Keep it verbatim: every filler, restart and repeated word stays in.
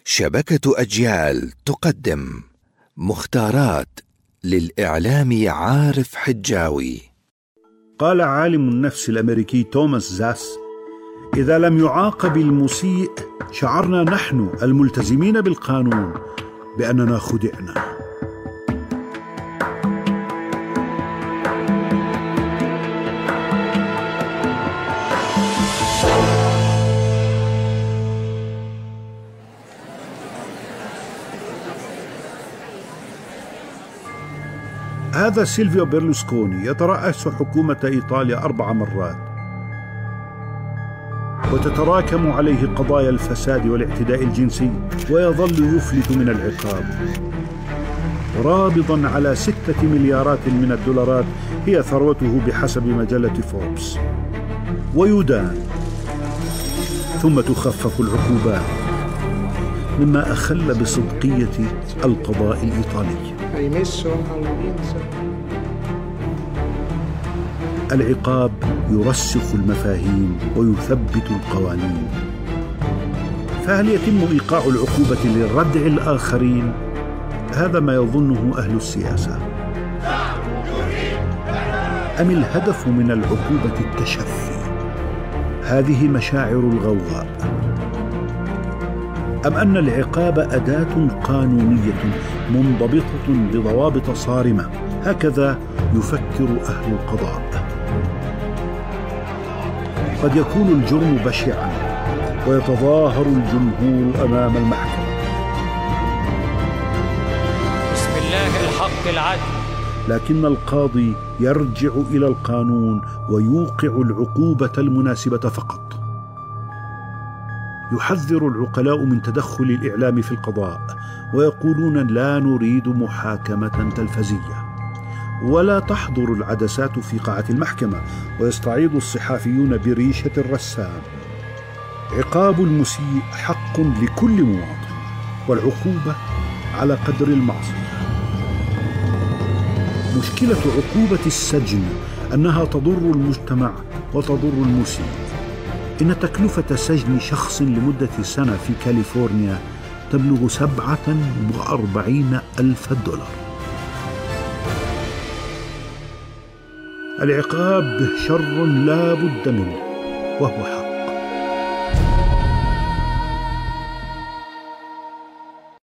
شبكة أجيال تقدم مختارات للإعلامي عارف حجاوي. قال عالم النفس الأمريكي توماس زاس: إذا لم يعاقب المسيء شعرنا نحن الملتزمين بالقانون بأننا خدعنا. هذا سيلفيو بيرلوسكوني يترأس حكومة إيطاليا أربع مرات، وتتراكم عليه قضايا الفساد والاعتداء الجنسي، ويظل يفلت من العقاب، رابضا على ستة مليارات من الدولارات هي ثروته بحسب مجلة فوربس، ويدان ثم تخفف العقوبات، مما أخل بصدقية القضاء الإيطالي. العقاب يرسخ المفاهيم ويثبت القوانين، فهل يتم إيقاع العقوبة لردع الآخرين؟ هذا ما يظنه أهل السياسة. أم الهدف من العقوبة التشفي؟ هذه مشاعر الغوغاء. أم أن العقاب أداة قانونية منضبطة بضوابط صارمة؟ هكذا يفكر أهل القضاء. قد يكون الجرم بشعا ويتظاهر الجمهور أمام المحكمة. بسم الله الحق العدل. لكن القاضي يرجع إلى القانون ويوقع العقوبة المناسبة فقط. يحذر العقلاء من تدخل الإعلام في القضاء، ويقولون لا نريد محاكمة تلفزية، ولا تحضر العدسات في قاعة المحكمة، ويستعيض الصحفيون بريشة الرسام. عقاب المسيء حق لكل مواطن، والعقوبة على قدر المعصية. مشكلة عقوبة السجن أنها تضر المجتمع وتضر المسيء. إن تكلفة سجن شخص لمدة سنة في كاليفورنيا تبلغ سبعة وأربعين ألف دولار. العقاب شر لا بد منه، وهو